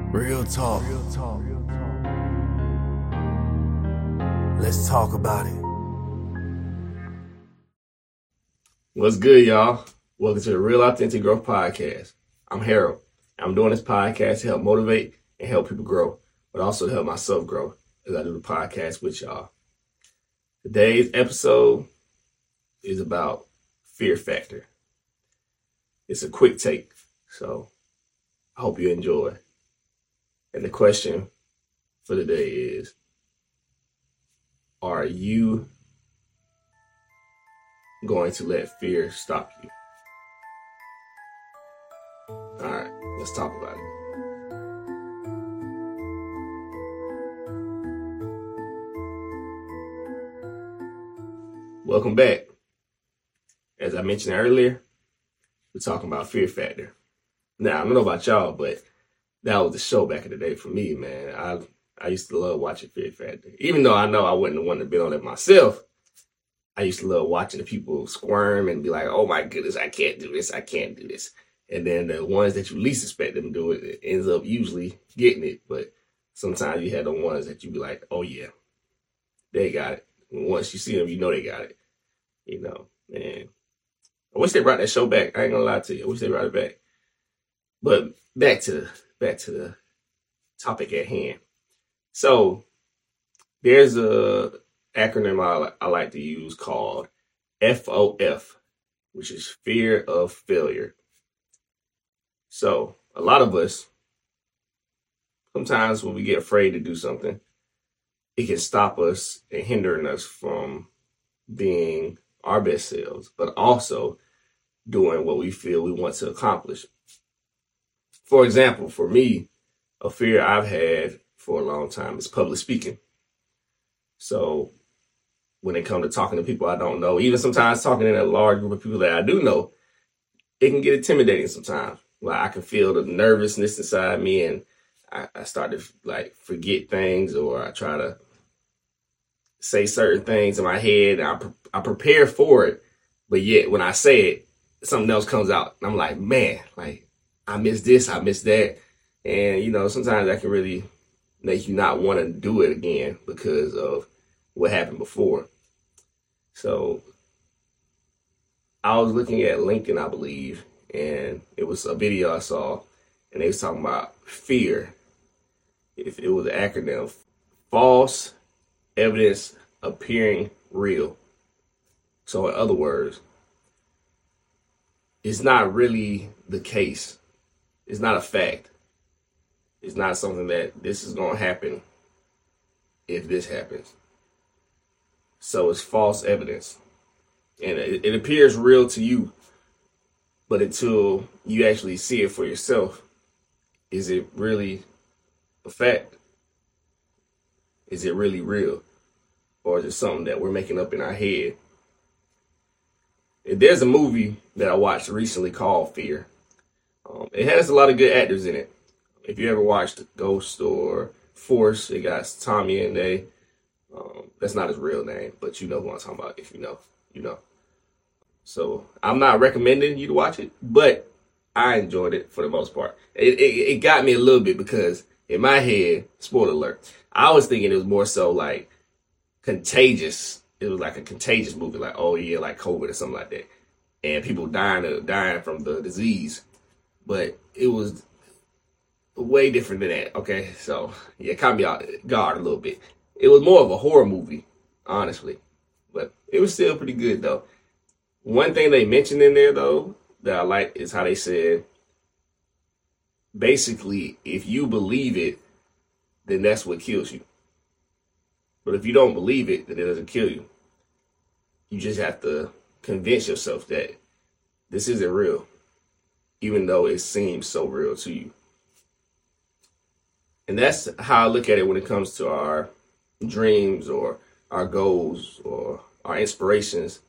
Real talk. Let's talk about it. What's good, y'all? Welcome to the Real Authentic Growth Podcast. I'm Harold. I'm doing this podcast to help motivate and help people grow, but also to help myself grow as I do the podcast with y'all. Today's episode is about fear factor. It's a quick take, so I hope you enjoy. And the question for today is, are you going to let fear stop you? All right, let's talk about it. Welcome back. As I mentioned earlier, we're talking about fear factor. Now, I don't know about y'all, but that was the show back in the day for me, man. I used to love watching Fear Factor. Even though I know I wouldn't want to be on it myself, I used to love watching the people squirm and be like, oh my goodness, I can't do this, I can't do this. And then the ones that you least expect them to do it ends up usually getting it. But sometimes you had the ones that you be like, oh yeah, they got it. And once you see them, you know they got it. You know, and I wish they brought that show back. I ain't gonna lie to you. I wish they brought it back. But back to the topic at hand. So there's a acronym I like to use called FOF, which is fear of failure. So a lot of us, sometimes when we get afraid to do something, it can stop us and hindering us from being our best selves, but also doing what we feel we want to accomplish. For example, for me, a fear I've had for a long time is public speaking. So when it comes to talking to people I don't know, even sometimes talking in a large group of people that I do know, it can get intimidating sometimes. Like I can feel the nervousness inside me, and I start to like forget things, or I try to say certain things in my head. And I prepare for it, but yet when I say it, something else comes out. And I'm like, man, like I missed this, I missed that. And, you know, sometimes that can really make you not want to do it again because of what happened before. So I was looking at LinkedIn, I believe, and it was a video I saw, and they was talking about fear. If it was an acronym, false evidence appearing real. So in other words, it's not really the case. It's not a fact. It's not something that this is going to happen if this happens. So it's false evidence. And it appears real to you. But until you actually see it for yourself, is it really a fact? Is it really real? Or is it something that we're making up in our head? There's a movie that I watched recently called Fear. It has a lot of good actors in it. If you ever watched Ghost or Force, it got Tommy and they. That's not his real name, but you know who I'm talking about. If you know, you know. So I'm not recommending you to watch it, but I enjoyed it for the most part. It got me a little bit because in my head, spoiler alert, I was thinking it was more so like contagious. It was like a contagious movie, like, oh yeah, like COVID or something like that. And people dying from the disease. But it was way different than that, okay? So, yeah, it caught me off guard a little bit. It was more of a horror movie, honestly. But it was still pretty good, though. One thing they mentioned in there, though, that I like is how they said, basically, if you believe it, then that's what kills you. But if you don't believe it, then it doesn't kill you. You just have to convince yourself that this isn't real, even though it seems so real to you. And that's how I look at it when it comes to our dreams or our goals or our inspirations.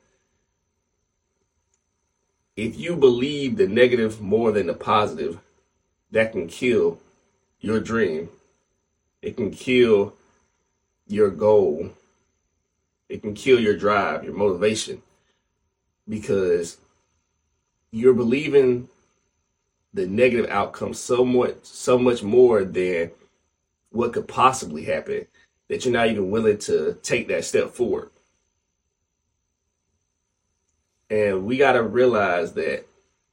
If you believe the negative more than the positive, that can kill your dream. It can kill your goal. It can kill your drive, your motivation, because you're believing the negative outcome so much more than what could possibly happen that you're not even willing to take that step forward. And we got to realize that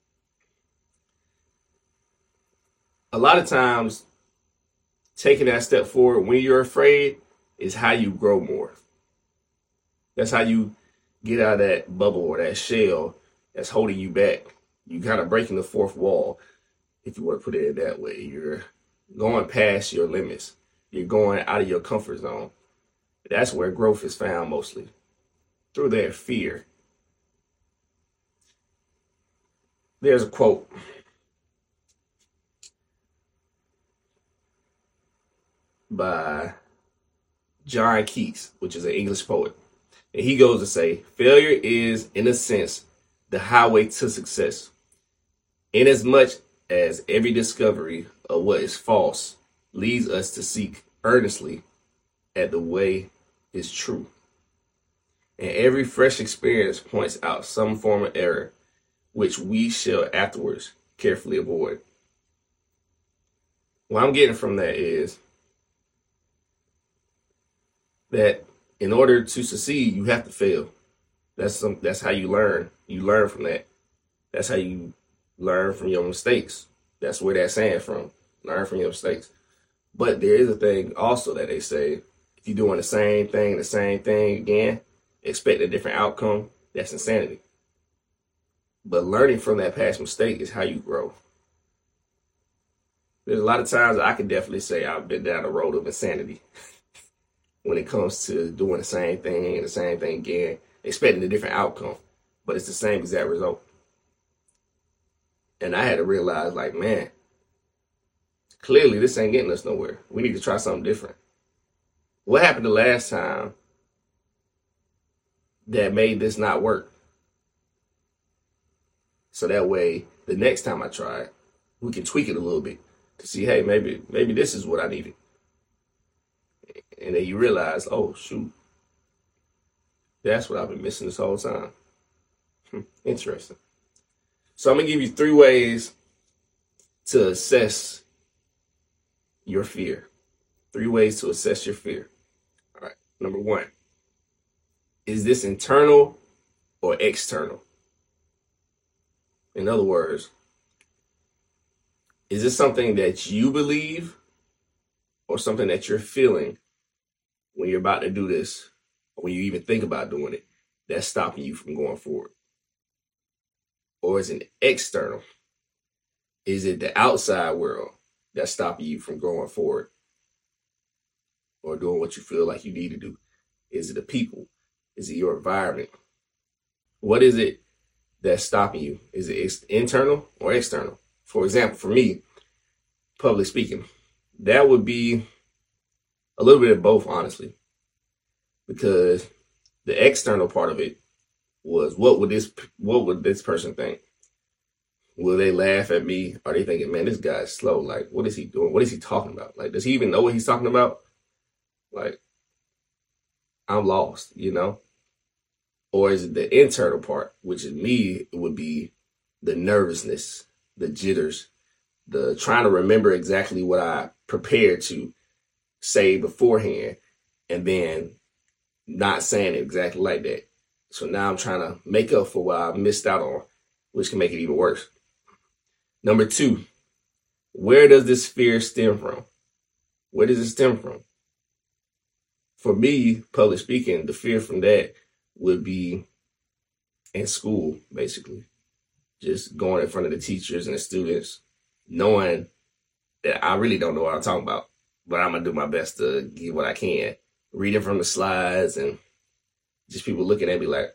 a lot of times taking that step forward when you're afraid is how you grow more. That's how you get out of that bubble or that shell that's holding you back. You kind of breaking the fourth wall, if you want to put it that way. You're going past your limits. You're going out of your comfort zone. That's where growth is found mostly, through that fear. There's a quote by John Keats, which is an English poet. And he goes to say, failure is, in a sense, the highway to success. Inasmuch as every discovery of what is false leads us to seek earnestly at the way is true. And every fresh experience points out some form of error, which we shall afterwards carefully avoid. What I'm getting from that is that in order to succeed, you have to fail. That's how you learn. You learn from that. That's how you learn from your mistakes. That's where that saying from. Learn from your mistakes. But there is a thing also that they say, if you're doing the same thing again, expect a different outcome, that's insanity. But learning from that past mistake is how you grow. There's a lot of times I can definitely say I've been down the road of insanity when it comes to doing the same thing and the same thing again, expecting a different outcome, but it's the same exact result. And I had to realize, like, man, clearly this ain't getting us nowhere. We need to try something different. What happened the last time that made this not work? So that way, the next time I try it, we can tweak it a little bit to see, hey, maybe this is what I needed. And then you realize, oh, shoot, that's what I've been missing this whole time. Interesting. So I'm going to give you 3 ways to assess your fear. 3 ways to assess your fear. All right. Number 1, is this internal or external? In other words, is this something that you believe or something that you're feeling when you're about to do this, or when you even think about doing it, that's stopping you from going forward? Or is it external? Is it the outside world that's stopping you from going forward or doing what you feel like you need to do? Is it the people? Is it your environment? What is it that's stopping you? Is it internal or external? For example, for me, public speaking, that would be a little bit of both, honestly, because the external part of it was, what would this person think? Will they laugh at me? Are they thinking, man, this guy's slow? Like, what is he doing? What is he talking about? Like, does he even know what he's talking about? Like, I'm lost, you know? Or is it the internal part, which in me, it would be the nervousness, the jitters, the trying to remember exactly what I prepared to say beforehand, and then not saying it exactly like that. So now I'm trying to make up for what I missed out on, which can make it even worse. Number 2, where does this fear stem from? Where does it stem from? For me, public speaking, the fear from that would be in school, basically. Just going in front of the teachers and the students, knowing that I really don't know what I'm talking about, but I'm going to do my best to give what I can. Reading from the slides and just people looking at me like,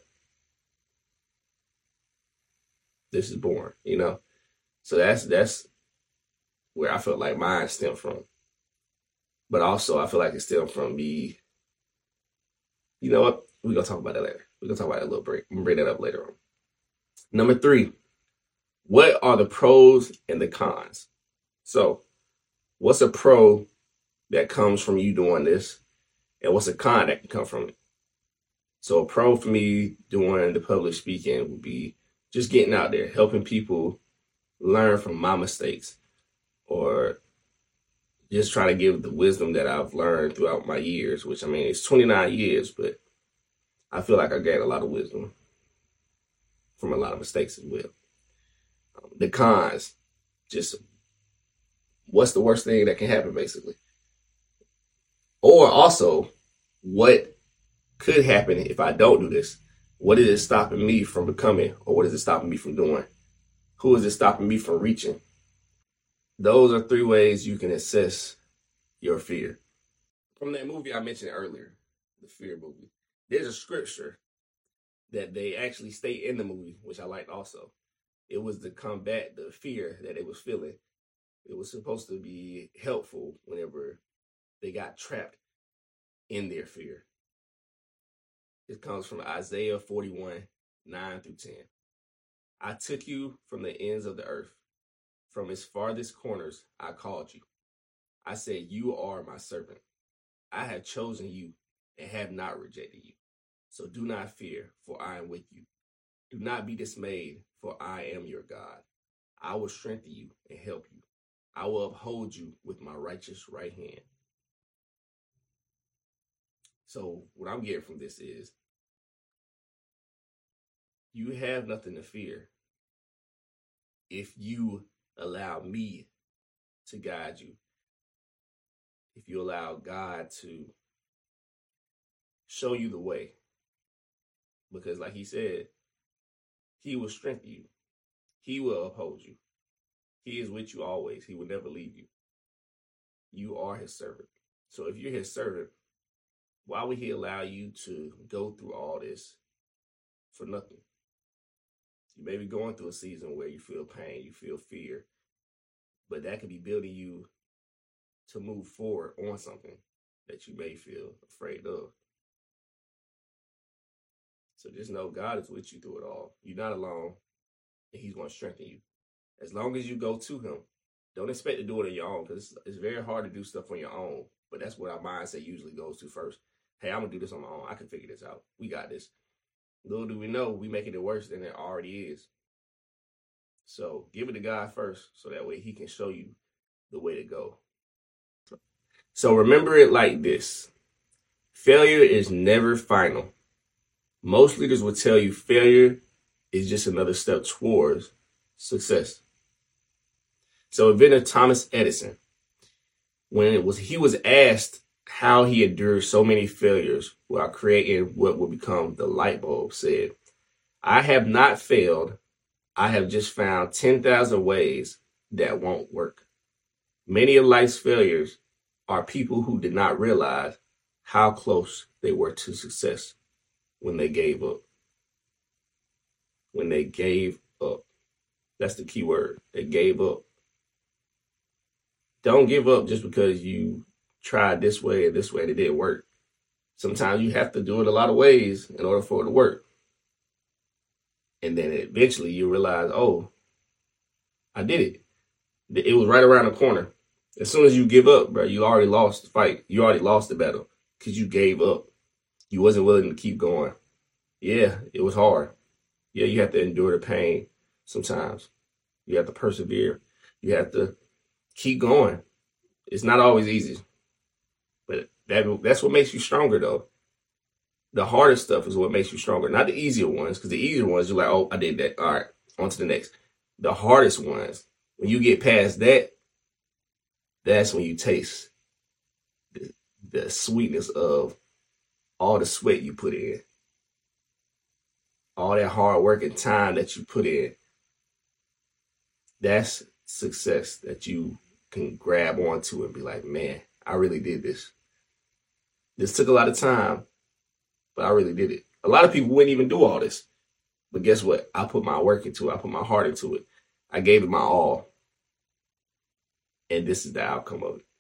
this is boring, you know? So that's where I felt like mine stemmed from. But also I feel like it stemmed from me. You know what? We're going to talk about that later. We're going to talk about that a little break. I'm going to bring that up later on. Number 3, what are the pros and the cons? So what's a pro that comes from you doing this? And what's a con that can come from it? So a pro for me doing the public speaking would be just getting out there, helping people learn from my mistakes or just try to give the wisdom that I've learned throughout my years, which I mean, it's 29 years, but I feel like I gained a lot of wisdom from a lot of mistakes as well. The cons, just what's the worst thing that can happen, basically? Or also, what could happen if I don't do this? What is it stopping me from becoming, or what is it stopping me from doing? Who is it stopping me from reaching? Those are 3 ways you can assess your fear. From that movie I mentioned earlier, the Fear movie, there's a scripture that they actually state in the movie, which I liked also. It was to combat the fear that they was feeling. It was supposed to be helpful whenever they got trapped in their fear. It comes from Isaiah 41, 9 through 10. I took you from the ends of the earth. From its farthest corners, I called you. I said, you are my servant. I have chosen you and have not rejected you. So do not fear, for I am with you. Do not be dismayed, for I am your God. I will strengthen you and help you. I will uphold you with my righteous right hand. So what I'm getting from this is, you have nothing to fear if you allow me to guide you. If you allow God to show you the way. Because like he said, he will strengthen you. He will uphold you. He is with you always. He will never leave you. You are his servant. So if you're his servant, why would he allow you to go through all this for nothing? You may be going through a season where you feel pain, you feel fear, but that could be building you to move forward on something that you may feel afraid of. So just know God is with you through it all. You're not alone, and he's going to strengthen you. As long as you go to him, don't expect to do it on your own, because it's very hard to do stuff on your own, but that's what our mindset usually goes to first. Hey, I'm going to do this on my own. I can figure this out. We got this. Little do we know, we making it worse than it already is. So give it to God first, so that way he can show you the way to go. So remember it like this. Failure is never final. Most leaders will tell you failure is just another step towards success. So inventor Thomas Edison, when he was asked how he endured so many failures while creating what would become the light bulb, said, I have not failed. I have just found 10,000 ways that won't work. Many of life's failures are people who did not realize how close they were to success when they gave up. When they gave up. That's the key word. They gave up. Don't give up just because you tried this way and this way and it didn't work. Sometimes you have to do it a lot of ways in order for it to work. And then eventually you realize, oh, I did it. It was right around the corner. As soon as you give up, bro, you already lost the fight. You already lost the battle because you gave up. You wasn't willing to keep going. Yeah, it was hard. Yeah, you have to endure the pain sometimes. You have to persevere. You have to keep going. It's not always easy. But that's what makes you stronger, though. The hardest stuff is what makes you stronger. Not the easier ones, because the easier ones, you're like, oh, I did that. All right, on to the next. The hardest ones, when you get past that, that's when you taste the sweetness of all the sweat you put in. All that hard work and time that you put in. That's success that you can grab onto and be like, man, I really did this. This took a lot of time, but I really did it. A lot of people wouldn't even do all this. But guess what? I put my work into it. I put my heart into it. I gave it my all. And this is the outcome of it.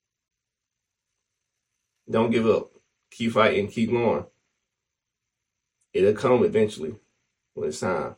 Don't give up. Keep fighting. Keep going. It'll come eventually when it's time.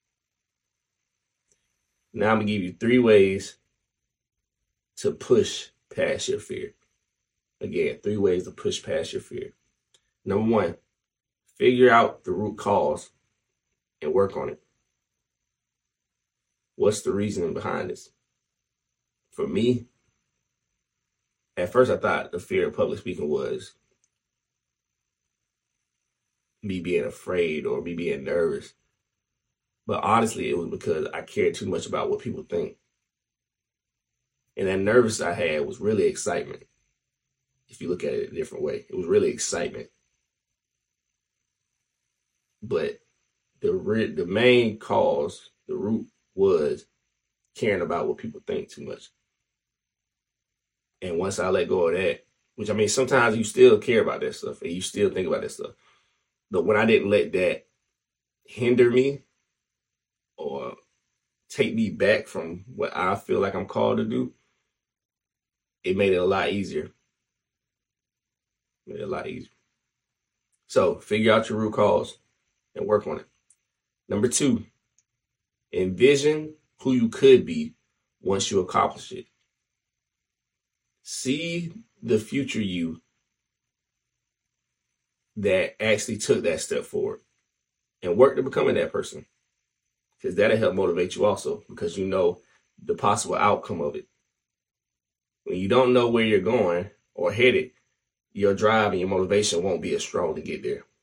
Now I'm going to give you 3 ways to push past your fear. Again, 3 ways to push past your fear. Number 1, figure out the root cause and work on it. What's the reasoning behind this? For me, at first I thought the fear of public speaking was me being afraid or me being nervous. But honestly, it was because I cared too much about what people think. And that nervous I had was really excitement. If you look at it a different way, it was really excitement. But the main cause, the root, was caring about what people think too much. And once I let go of that, which I mean, sometimes you still care about that stuff and you still think about that stuff. But when I didn't let that hinder me or take me back from what I feel like I'm called to do, it made it a lot easier. Made it a lot easier. So figure out your root cause and work on it. Number 2, envision who you could be once you accomplish it. See the future you that actually took that step forward and work to becoming that person. Because that'll help motivate you also, because you know the possible outcome of it. When you don't know where you're going or headed, your drive and your motivation won't be as strong to get there.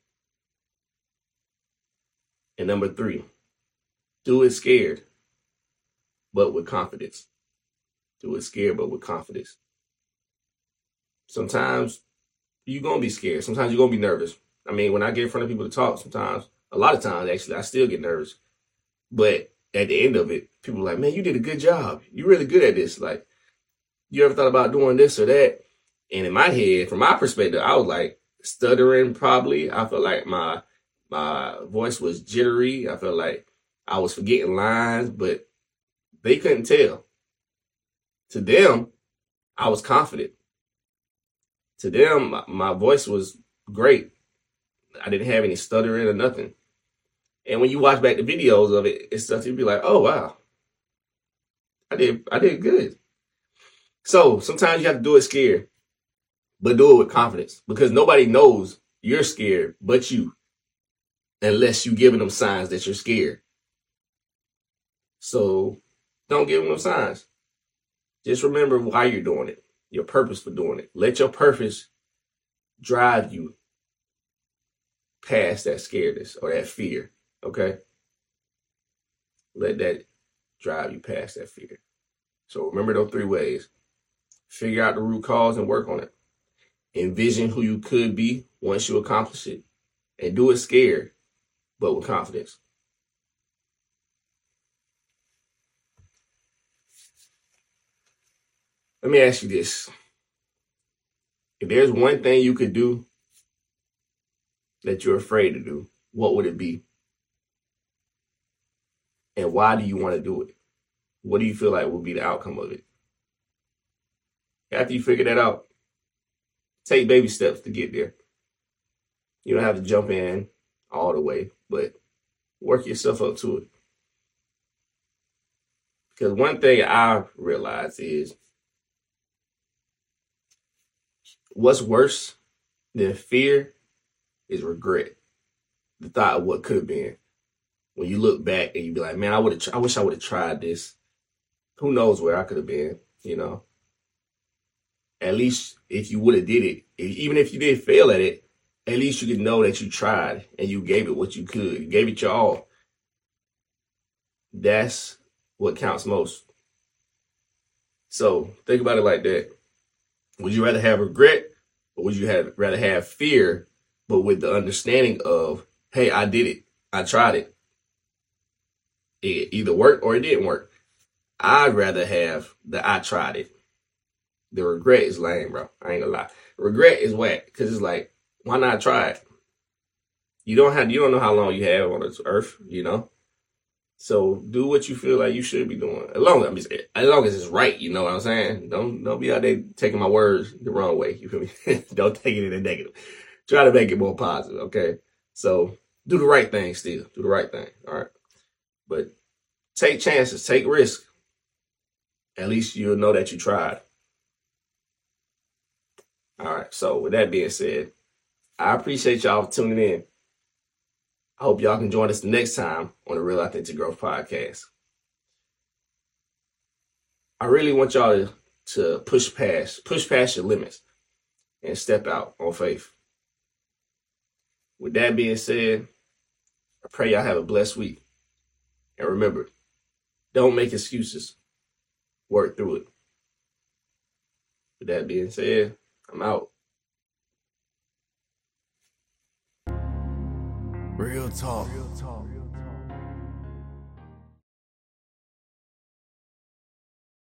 And number 3, do it scared, but with confidence. Do it scared, but with confidence. Sometimes you're going to be scared. Sometimes you're going to be nervous. I mean, when I get in front of people to talk, a lot of times, actually, I still get nervous. But at the end of it, people are like, man, you did a good job. You're really good at this. Like, you ever thought about doing this or that? And in my head, from my perspective, I was like stuttering probably. I felt like my voice was jittery. I felt like I was forgetting lines, but they couldn't tell. To them, I was confident. To them, my voice was great. I didn't have any stuttering or nothing. And when you watch back the videos of it and stuff, you'd be like, oh, wow, I did good. So sometimes you have to do it scared, but do it with confidence, because nobody knows you're scared but you, unless you're giving them signs that you're scared. So don't give them signs. Just remember why you're doing it, your purpose for doing it. Let your purpose drive you past that scaredness or that fear, okay? Let that drive you past that fear. So remember those 3 ways. Figure out the root cause and work on it. Envision who you could be once you accomplish it. And do it scared, but with confidence. Let me ask you this. If there's one thing you could do that you're afraid to do, what would it be? And why do you want to do it? What do you feel like will be the outcome of it? After you figure that out, take baby steps to get there. You don't have to jump in all the way, but work yourself up to it. Because one thing I realized is what's worse than fear is regret. The thought of what could have been. When you look back and you be like, man, I wish I would have tried this. Who knows where I could have been, you know? At least if you would have did it, even if you did fail at it, at least you could know that you tried and you gave it what you could. You gave it your all. That's what counts most. So think about it like that. Would you rather have regret, or would you rather have fear, but with the understanding of, hey, I did it. I tried it. It either worked or it didn't work. I'd rather have the I tried it. The regret is lame, bro. I ain't gonna lie. Regret is whack, because it's like, why not try it? You don't know how long you have on this earth, you know? So do what you feel like you should be doing. As long as it's right, you know what I'm saying? Don't be out there taking my words the wrong way. You feel me? Don't take it in a negative. Try to make it more positive, okay? So do the right thing still. Do the right thing, all right? But take chances, take risks. At least you'll know that you tried. All right, so with that being said, I appreciate y'all for tuning in. I hope y'all can join us the next time on the Real Authentic Growth Podcast. I really want y'all to push past your limits and step out on faith. With that being said, I pray y'all have a blessed week. And remember, don't make excuses. Work through it. With that being said, I'm out. Real talk.